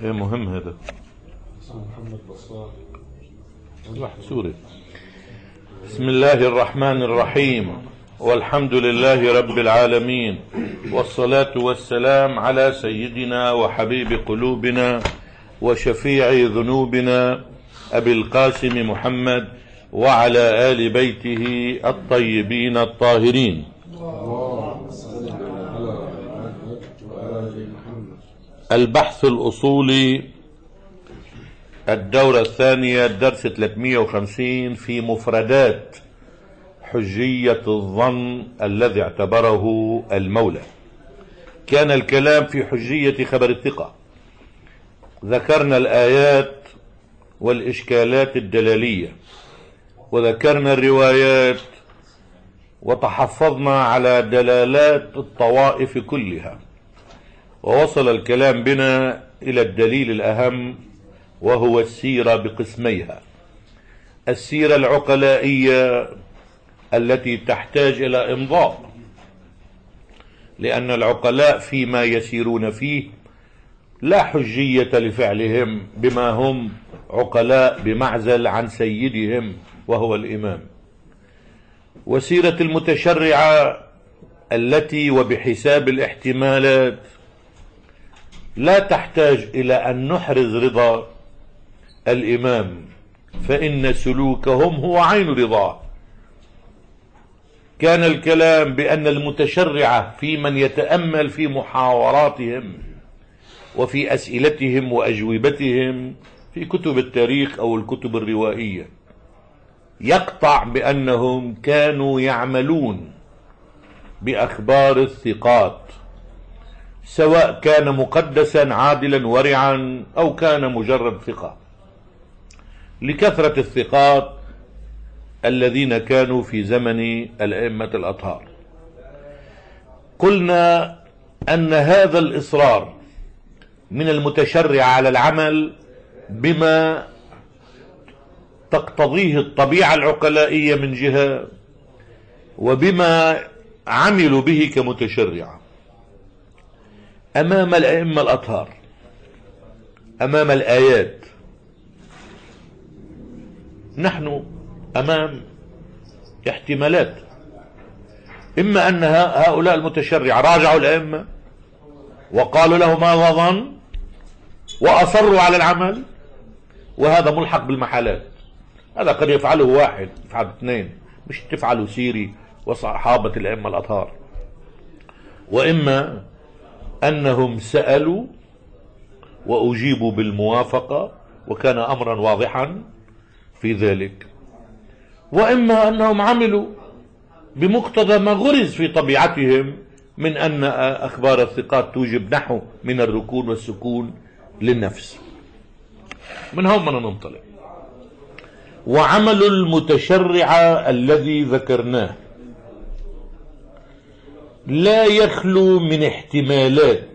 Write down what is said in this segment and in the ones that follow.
ايه مهم هذا واحد سوري. بسم الله الرحمن الرحيم، والحمد لله رب العالمين، والصلاة والسلام على سيدنا وحبيب قلوبنا وشفيع ذنوبنا أبي القاسم محمد وعلى آل بيته الطيبين الطاهرين. البحث الأصولي، الدورة الثانية، الدرس 350 في مفردات حجية الظن الذي اعتبره المولى. كان الكلام في حجية خبر الثقة، ذكرنا الآيات والإشكالات الدلالية، وذكرنا الروايات، وتحفظنا على دلالات الطوائف كلها، ووصل الكلام بنا إلى الدليل الأهم، وهو السيرة بقسميها: السيرة العقلائية التي تحتاج إلى إمضاء، لأن العقلاء فيما يسيرون فيه لا حجية لفعلهم بما هم عقلاء بمعزل عن سيدهم وهو الإمام. وسيرة المتشرعة التي وبحساب الاحتمالات لا تحتاج إلى أن نحرز رضا الإمام، فإن سلوكهم هو عين رضاه. كان الكلام بأن المتشرعة في من يتأمل في محاوراتهم وفي أسئلتهم وأجوبتهم في كتب التاريخ أو الكتب الروائية يقطع بأنهم كانوا يعملون بأخبار الثقات، سواء كان مقدسا عادلا ورعا أو كان مجرد ثقة، لكثرة الثقات الذين كانوا في زمن الأئمة الأطهار. قلنا أن هذا الإصرار من المتشرع على العمل بما تقتضيه الطبيعة العقلائية من جهة، وبما عملوا به كمتشرعة أمام الأئمة الأطهار، أمام الآيات. نحن أمام احتمالات: إما أن هؤلاء المتشرعة راجعوا الأئمة وقالوا له ما ظن وأصروا على العمل، وهذا ملحق بالمحالات. هذا قد يفعله واحد، يفعل اثنين، مش تفعله سيري وصحابة الأئمة الأطهار. وإما أنهم سألوا وأجيبوا بالموافقة وكان أمرا واضحا في ذلك، وإما أنهم عملوا بمقتضى ما غرز في طبيعتهم من أن أخبار الثقات توجب نحو من الركون والسكون للنفس. من هم من ننطلق. وعمل المتشرع الذي ذكرناه لا يخلو من احتمالات.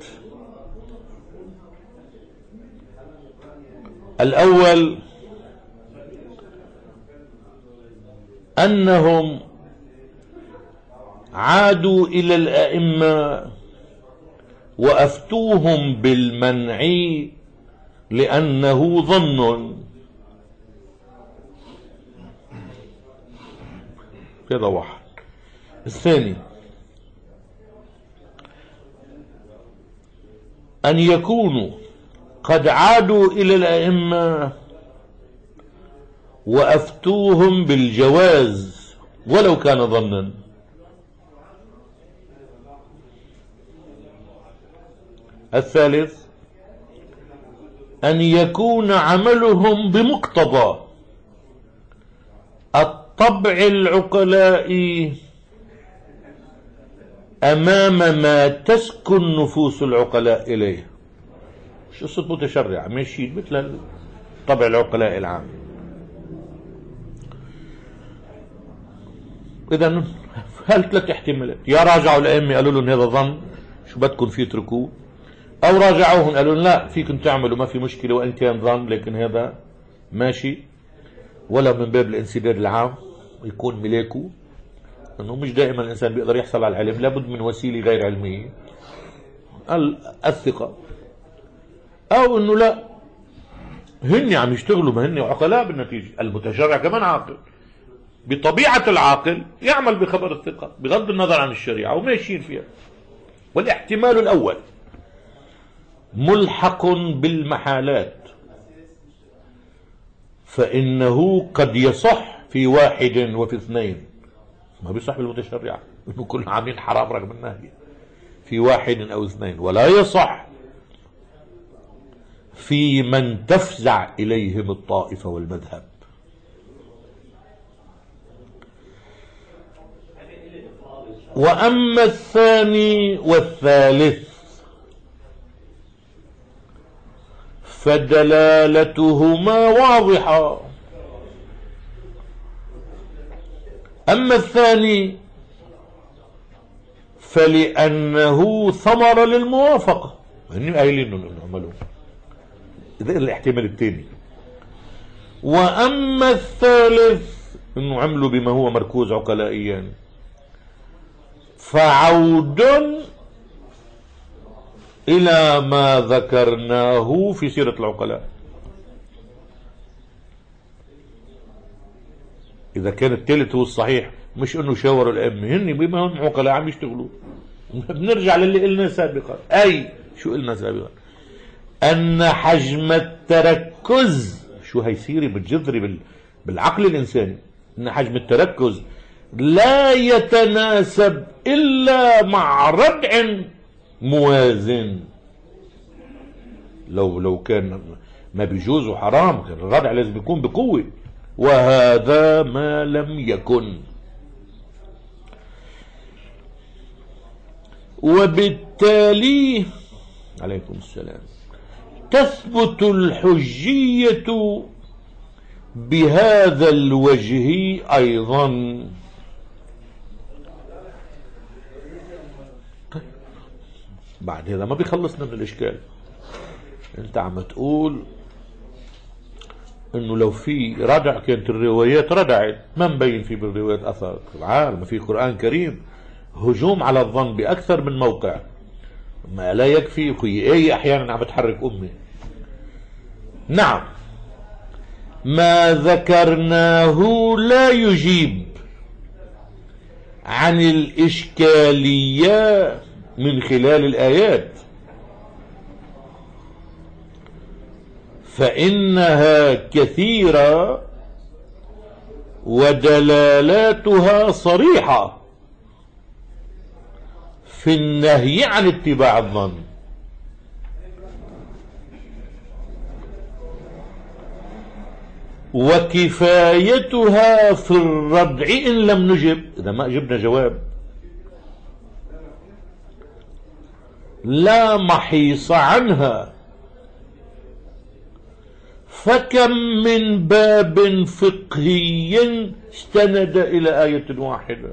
الأول أنهم عادوا إلى الأئمة وأفتوهم بالمنع لأنه ظن. هذا واحد. الثاني أن يكونوا قد عادوا إلى الأئمة وأفتوهم بالجواز ولو كان ظنا. الثالث أن يكون عملهم بمقتضى الطبع العقلائي أمام ما تسكن نفوس العقلاء إليه. مش قصة متشرع، ماشي مثل الطبع العقلاء العام. إذا هل ثلاث احتمالات: يا راجعوا الأئمة قالوا لهم هذا ظن شو بدكم فيه اتركوه، أو راجعوهم قالوا لهم لا فيكم تعملوا ما في مشكلة وإن كان ظن لكن هذا ماشي، ولا من باب الانسداد العام يكون ملاكه. أنه مش دائما الإنسان بيقدر يحصل على العلم، لابد من وسيلة غير علمية. الثقة. أو أنه لا، هن عم يشتغلوا، ما هن عقلاء بالنتيجة. المتشرع كمان عاقل، بطبيعة العاقل يعمل بخبر الثقة بغض النظر عن الشريعة وماشيين فيها. والاحتمال الأول ملحق بالمحالات، فإنه قد يصح في واحد وفي اثنين، ما بيصح بالمتشرعة إنه كل عاملين حرام رغم النهي، في واحد أو اثنين، ولا يصح في من تفزع إليهم الطائفة والمذهب. وأما الثاني والثالث فدلالتهما واضحة. أما الثاني فلأنه ثمرة للموافقة، هن قايلين انه نعمله، ده الاحتمال الثاني. وأما الثالث انه عملوا بما هو مركوز عقلائيا، فعود إلى ما ذكرناه في سيرة العقلاء. إذا كان الثالث هو الصحيح، مش إنه شاوروا الأئمة، هن بما هم عقلاء عم يشتغلوا. بنرجع للي قلنا سابقا، أي شو قلنا سابقا؟ أن حجم التركز، شو هيصير بتجذري بالعقل الإنساني، أن حجم التركز لا يتناسب إلا مع ردع موازن. لو كان ما بيجوز وحرام، كان الردع لازم يكون بقوة، وهذا ما لم يكن. وبالتالي عليكم السلام تثبت الحجية بهذا الوجه أيضا. طيب بعد هذا ما بيخلصنا من الإشكال. انت عم تقول انه لو في ردع، كانت الروايات ردعت، ما مبين في بالروايات اثر العالم، في قرآن كريم هجوم على الظن باكثر من موقع، ما لا يكفي اخوي ايه احيانا عم بتحرك امي. نعم، ما ذكرناه لا يجيب عن الإشكالية من خلال الآيات، فإنها كثيرة ودلالاتها صريحة في النهي عن اتباع الظن. وكفايتها في الردع إن لم نجب، إذا ما أجبنا جواب لا محيص عنها. فكم من باب فقهي استند إلى آية واحدة.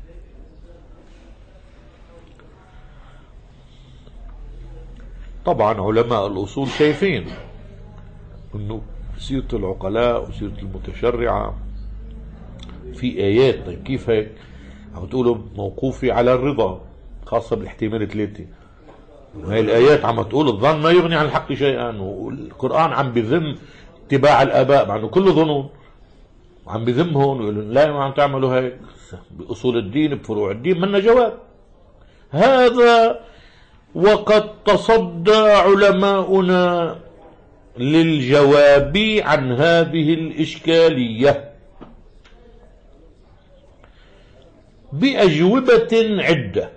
طبعا علماء الأصول شايفين أنه سيرة العقلاء وسيرة المتشرعة في آيات. طيب كيف هيك؟ عم تقولوا موقوفة على الرضا، خاصة بالاحتمال 3. وهي الآيات عم تقول الظن ما يغني عن الحق شيئا، والقرآن عم بذم اتباع الآباء مع أنه كله ظنون، وعم بذمهم ويقولون لا ما عم تعملوا هيك بأصول الدين بفروع الدين. منا جواب هذا، وقد تصدى علماؤنا للجواب عن هذه الإشكالية بأجوبة عدة،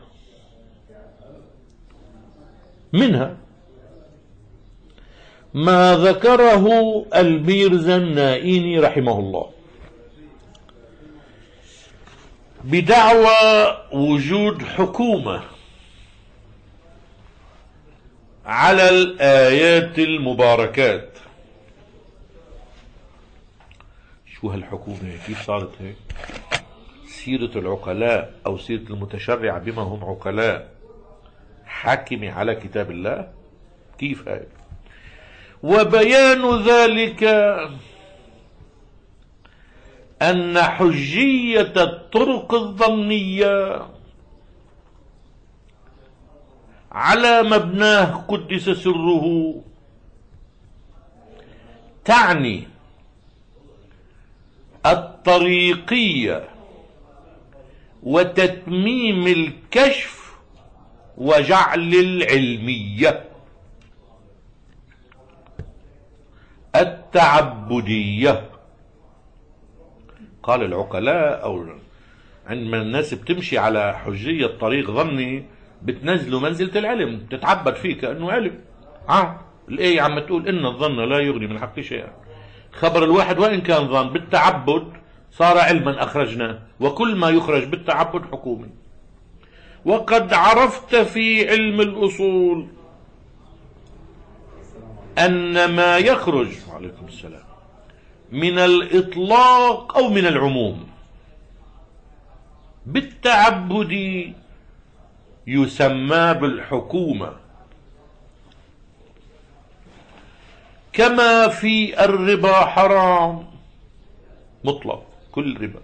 منها ما ذكره الميرزا النائيني رحمه الله بدعوى وجود حكومة على الآيات المباركات. شو هالحكومة؟ كيف صارت هيك؟ سيرة العقلاء أو سيرة المتشرع بما هم عقلاء حاكمة على كتاب الله؟ كيف هيك؟ وبيان ذلك أن حجية الطرق الظنية على مبناه قدس سره تعني الطريقية وتتميم الكشف وجعل العلمية التعبدية. قال العقلاء أو عندما الناس بتمشي على حجية طريق ظني بتنزلوا منزلة العلم، تتعبد فيه كأنه علم. الآية عم تقول إن الظن لا يغني من الحق شيئا. خبر الواحد وإن كان ظن بالتعبد صار علما أخرجناه، وكل ما يخرج بالتعبد حكومي. وقد عرفت في علم الأصول أن ما يخرج وعليكم السلام من الإطلاق أو من العموم بالتعبد يسمى بالحكومة، كما في الربا حرام مطلق كل ربا،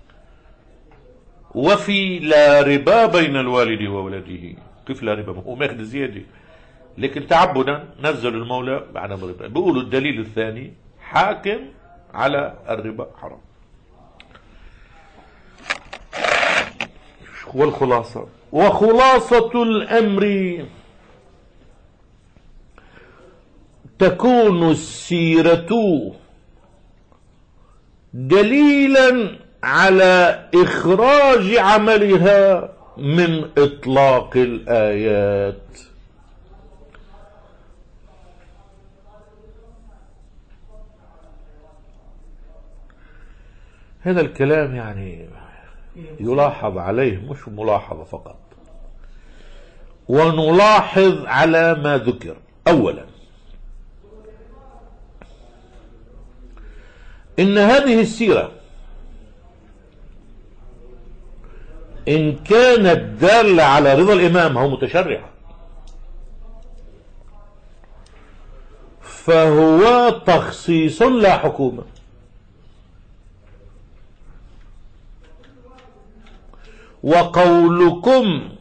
وفي لا ربا بين الوالد وولده. كيف لا ربا؟ هو ماخذ زيادة، لكن تعبدا نزل المولى بعد الربا. بيقولوا الدليل الثاني حاكم على الربا حرام. والخلاصة وخلاصة الأمر تكون السيرة دليلا على إخراج عملها من إطلاق الآيات. هذا الكلام يعني يلاحظ عليه، مش ملاحظة فقط، ونلاحظ على ما ذكر. أولا إن هذه السيرة إن كانت دالة على رضا الإمام هو متشرع، فهو تخصيص لا حكومة. وقولكم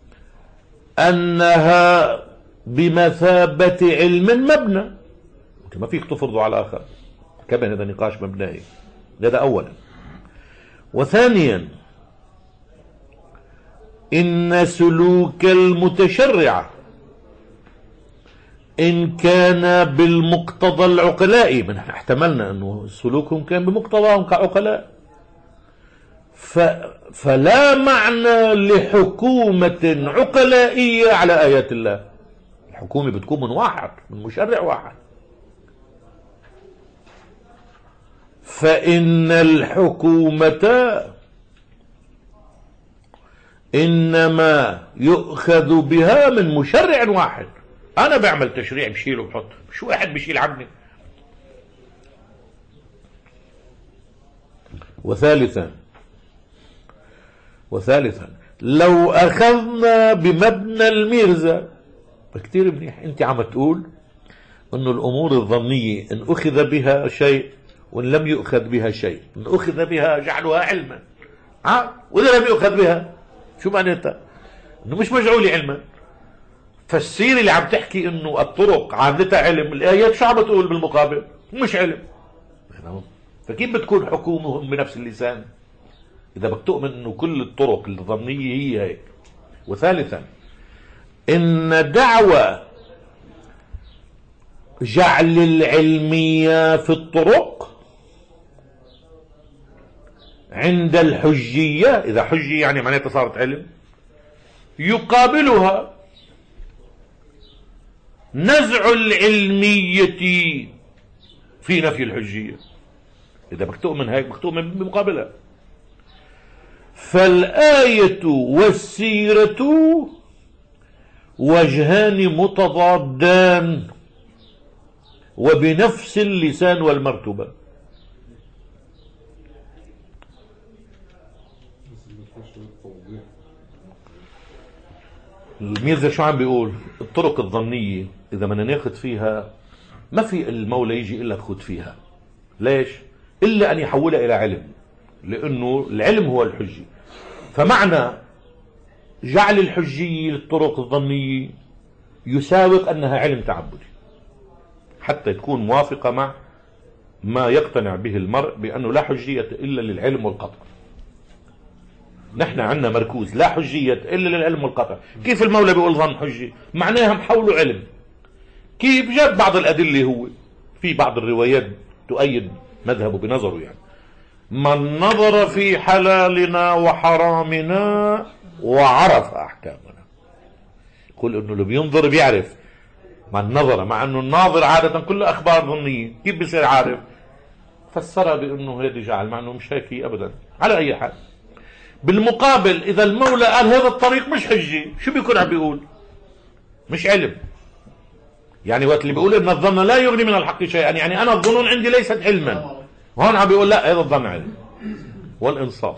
أنها بمثابة علم مبنى، ما فيك تفرضوا على آخر، كمان هذا نقاش مبنائي. هذا أولا. وثانيا إن سلوك المتشرع إن كان بالمقتضى العقلائي، من احتملنا أنه سلوكهم كان بمقتضاهم كعقلاء، فلا معنى لحكومة عقلائية على آيات الله. الحكومة بتكون من واحد، من مشرع واحد. فإن الحكومة إنما يؤخذ بها من مشرع واحد. أنا بعمل تشريع بشيل وبحط، مش واحد بشيل عني. وثالثا لو أخذنا بمبنى الميرزا كتير منيح. أنت عم تقول أنه الأمور الظنية إن أخذ بها شيء وإن لم يؤخذ بها شيء، إن أخذ بها جعلها علما، وإذا لم يؤخذ بها شو معناتها؟ إنه مش مجعولة علما. فالسيرة اللي عم تحكي إنه الطرق عاملتها علم، الآيات شو عم تقول بالمقابل؟ مش علم. فكيف بتكون حكومهم بنفس اللسان إذا بدك تؤمن إنه كل الطرق الظنية هي هيك؟ وثالثا إن دعوة جعل العلمية في الطرق عند الحجية، إذا حجية يعني معناتها صارت علم، يقابلها نزع العلمية في نفي الحجية. إذا بدك تؤمن هيك بدك تؤمن بمقابلها. فالآية والسيرة وجهان متضادان وبنفس اللسان والمرتبة. الميرزا شو عم بيقول؟ الطرق الظنية إذا بدنا ناخذ فيها ما في المولى يجي إلا خذ فيها. ليش؟ إلا أن يحولها إلى علم، لأنه العلم هو الحجي. فمعنى جعل الحجية للطرق الظنية يساوق أنها علم تعبدي حتى تكون موافقة مع ما يقتنع به المرء بأنه لا حجية إلا للعلم والقطع. نحن عندنا مركوز لا حجية إلا للعلم والقطع. كيف المولى بيقول ظن حجي؟ معناها محوله علم. كيف؟ جاب بعض الأدلة، هو في بعض الروايات تؤيد مذهبه بنظره، يعني من نظر في حلالنا وحرامنا وعرف أحكامنا. يقول إنه اللي بينظر بيعرف. من نظر، مع إنه الناظر عادة كله أخبار ظنية، كيف بيصير عارف؟ فسرها بأنه هيك جعل، مع إنه مش هيك أبدا. على أي حال، بالمقابل إذا المولى قال هذا الطريق مش حجة، شو بيكون عم بيقول؟ مش علم. يعني وقت اللي بيقول إن الظن لا يغني من الحق شيئا، يعني أنا الظنون عندي ليست علما، وهون عم بيقول لا، هذا الظن علم. والإنصاف،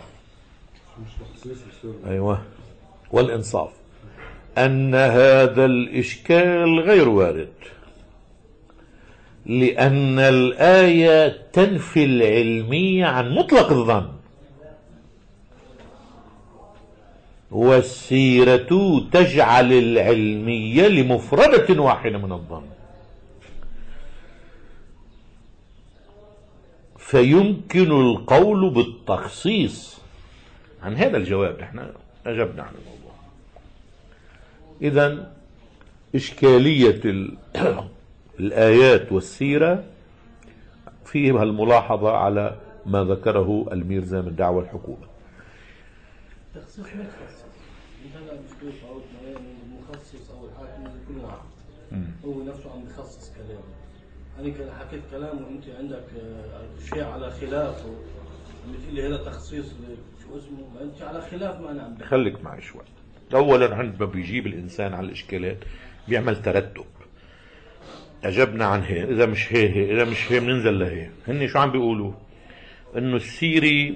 أيوة، والإنصاف أن هذا الإشكال غير وارد، لأن الآية تنفي العلمية عن مطلق الظن، والسيرة تجعل العلمية لمفردة واحدة من الظن، فيمكن القول بالتخصيص. عن هذا الجواب نحن أجبنا عن الموضوع. إذن إشكالية الآيات والسيرة فيها الملاحظة على ما ذكره الميرزا من دعوى الحكومة. تخصيص ما تخصص هذا مش أو المخصص أو الحاكم كل واحد هو نفسه عم يخصص كلامه. أنا كده حكيت كلام وأنت عندك شيء على خلافه، بتقول لي هذا تخصيص شو اسمه، ما أنت على خلاف ما أنا عم بحكي. خليك معي شوي. أولا عندما بيجيب الإنسان على الإشكالات بيعمل ترتب. أجبنا عن هي، إذا مش هي إذا مش هي بننزل لهي. هني شو عم بيقولوا؟ إنه السيري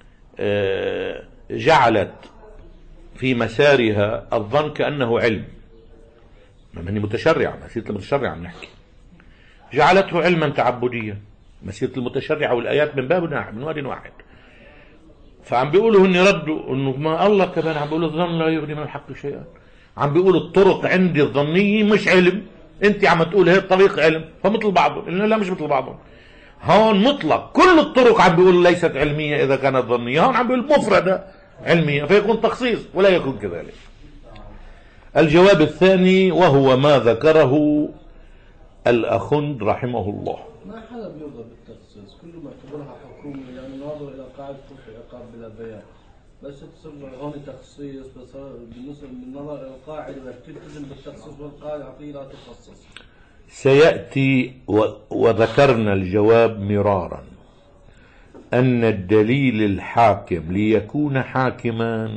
جعلت في مسارها الظن كأنه علم. ما هني متشرعة، مسيرة المتشرعة عم نحكي. جعلته علما تعبديا، مسيرة المتشرعة والآيات من باب واحد، من واد واحد. فعم بيقولوا هني ردوا انه ما الله كمان عم بيقولوا الظن لا يغني من الحق شيئا. عم بيقولوا الطرق عندي الظنية مش علم، انت عم تقول هي الطريق علم، فمثل بعضهم. قلنا لا، مش مثل بعضهم. هون مطلق كل الطرق عم بيقول ليست علمية إذا كانت ظنية، هون عم بيقول مفردة علمية، فيكون تخصيص ولا يكون كذلك. الجواب الثاني وهو ما ذكره الأخند رحمه الله. ما حدا بيرضى بالتخصيص، كله معتبرها حكومي، لأنه ناظر إلى قاعدة كفر عقاب بلا بيان. بس تصير هون تخصيص، بس بالنسبة للنظر إلى القاعدة بدك تلتزم بالتخصيص، والقاعدة عطيه لا تخصص. سيأتي وذكرنا الجواب مرارا أن الدليل الحاكم ليكون حاكما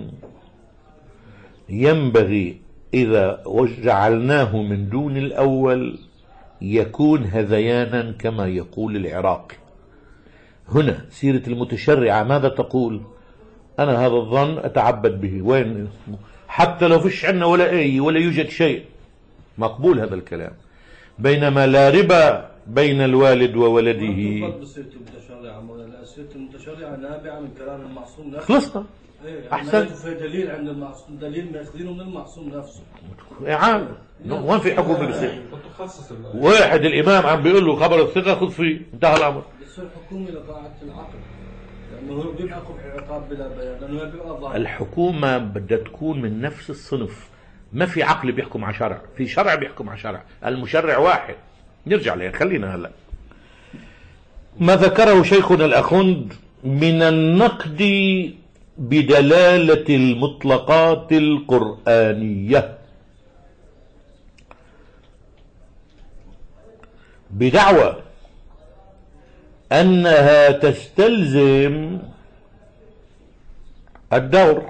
ينبغي إذا جعلناه من دون الأول يكون هذيانا كما يقول العراقي. هنا سيرة المتشرعة ماذا تقول؟ أنا هذا الظن أتعبد به، وين حتى لو فيش عنا ولا أي ولا يوجد شيء، مقبول هذا الكلام. بينما لا ربا بين الوالد وولده. سيرة المتشرعة لا، سيرة المتشرعة نابعة من كلام المعصوم نفسه. خلصنا. أحسن. في دليل عند المعصوم، دليل ماخذينه من المعصوم نفسه. عام وين في حكم بيصير؟ واحد الإمام عم بيقول له خبر الثقة خذ فيه، انتهى الأمر. بصير حكومي لقاعدة العقل، لأنه هو بيحكم عقاب بلا بيان، لأنه بيبقى ظاهر. الحكومة بدها تكون من نفس الصنف. ما في عقل بيحكم على شرع، في شرع بيحكم على شرع، المشرع واحد. نرجع له، خلينا هلا ما ذكره شيخنا الأخند من النقد بدلالة المطلقات القرآنية بدعوى أنها تستلزم الدور.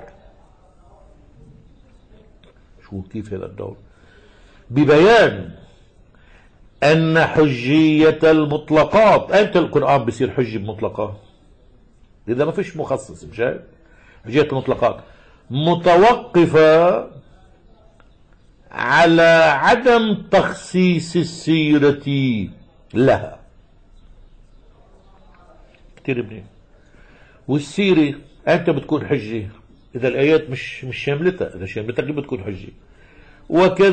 شو كيف هذا الدور؟ ببيان أن حجية المطلقات، أنت القرآن بصير حجة بمطلقات إذا ما فيش مخصص، مشاهد حجية المطلقات متوقفة على عدم تخصيص السيرة لها. كتير منيح. والسيرة أنت بتكون حجة إذا الآيات مش شاملتها، إذا شاملتها بتكون حجة.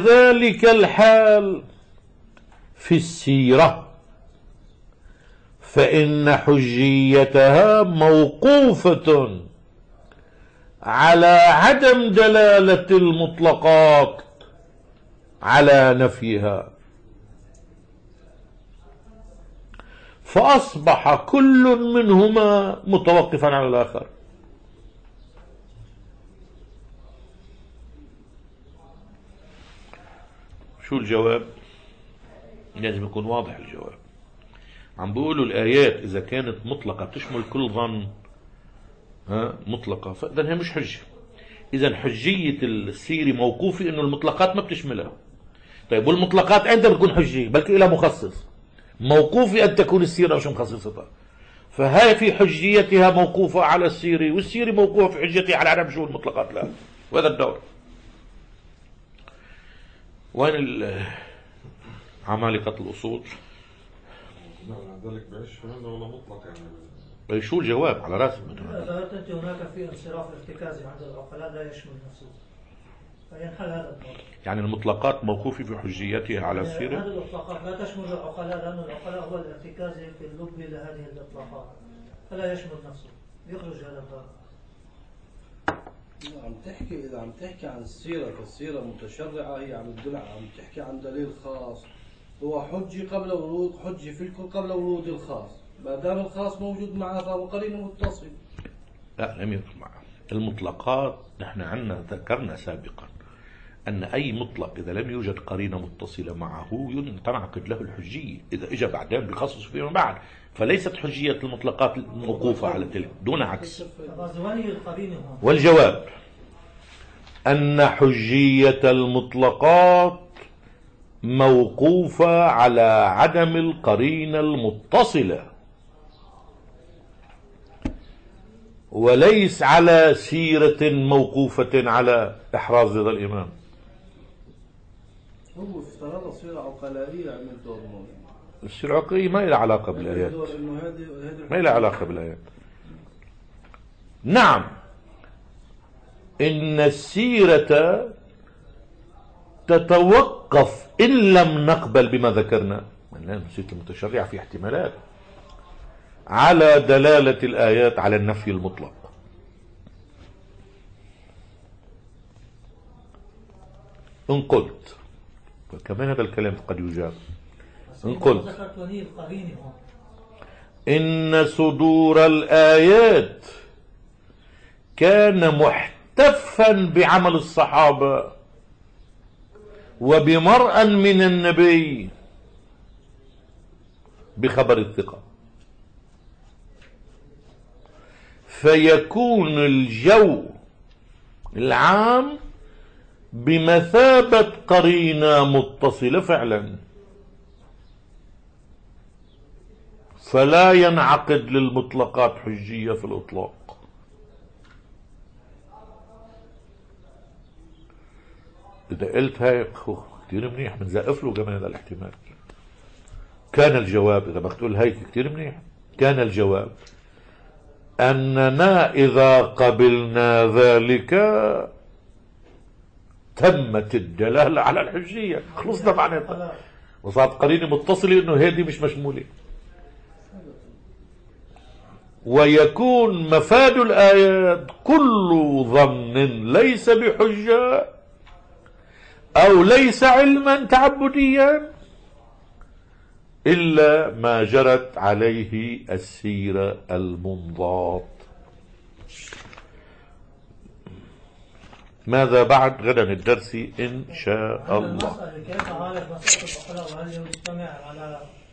وكذلك الحال في السيرة، فإن حجيتها موقوفة على عدم دلالة المطلقات على نفيها، فأصبح كل منهما متوقفا على الآخر. شو الجواب؟ لازم يكون واضح الجواب. عم بيقولوا الآيات إذا كانت مطلقة تشمل كل ظن مطلقة، فإذا هي مش حجة. إذا حجية السيرة موقوفة إنه المطلقات ما بتشملها. طيب والمطلقات عندها بتكون حجية بلكي إلى مخصص، موقوفة أن تكون السيرة مش مخصصتها، فهي في حجيتها موقوفة على السيرة، والسيرة موقوفة في حجيتها على عدم شو المطلقات. لا، وهذا الدور. وين عمالقة الأصول؟ ذلك بعيش فهمنا ولا مطلق يعني. شو الجواب على راسي؟ ذكرت أنت هناك في انصراف ارتكازي عند العقلاء لا يشمل نفسه، فينحل هذا الدور. يعني المطلقات موقوفة في حجيتها على السيرة؟ هذه الإطلاقات لا تشمل العقلاء، لأن العقلاء هو الارتكازي في اللب لهذه الإطلاقات، فلا يشمل نفسه، يخرج هذا الدور. إذا عم تحكي عن السيرة فالسيرة متشرعة، هي عم تحكي عن دليل خاص هو حجة قبل ورود، حجة في الكل قبل ورود الخاص، ما دام الخاص موجود معه فهو قرين متصل. لا، لم يكن معه المطلقات. نحن عندنا ذكرنا سابقا أن أي مطلق إذا لم يوجد قرينة متصلة معه تنعقد له الحجية، إذا إجا بعدين بخصص فيما بعد، فليست حجية المطلقات موقوفة على تلك دون عكس. والجواب أن حجية المطلقات موقوفة على عدم القرينة المتصلة، وليس على سيرة موقوفة على إحراز رضا الإمام. هو افترض سيرة عقلائية عمل دور مهم. السيرة العقلائية ما لها علاقة بالآيات، ما لها علاقة بالآيات. نعم، إن السيرة تتوقف إن لم نقبل بما ذكرنا، السيرة المتشرعة في احتمالات، على دلالة الآيات على النفي المطلق. إن قلت، كمان هذا الكلام قد يجاب، إن قلت إن صدور الآيات كان محتفا بعمل الصحابة وبمرأ من النبي بخبر الثقة، فيكون الجو العام بمثابة قرينة متصلة فعلا، فلا ينعقد للمطلقات حجية في الإطلاق. إذا قلت هاي كتير منيح، بنزقف له كمان هذا الاحتمال. كان الجواب، إذا بدك تقول هيك كتير منيح، كان الجواب أننا إذا قبلنا ذلك تمت الدلالة على الحجية، خلصنا معناتها، وصارت قرينة متصلة إنه هذه مش مشمولة، ويكون مفاد الآيات كل ظن ليس بحجة أو ليس علما تعبديا إلا ما جرت عليه السيرة المنضاط. ماذا بعد؟ غدا الدرس إن شاء الله. كيف عالج مسألة العقلاء، وهل يجتمع على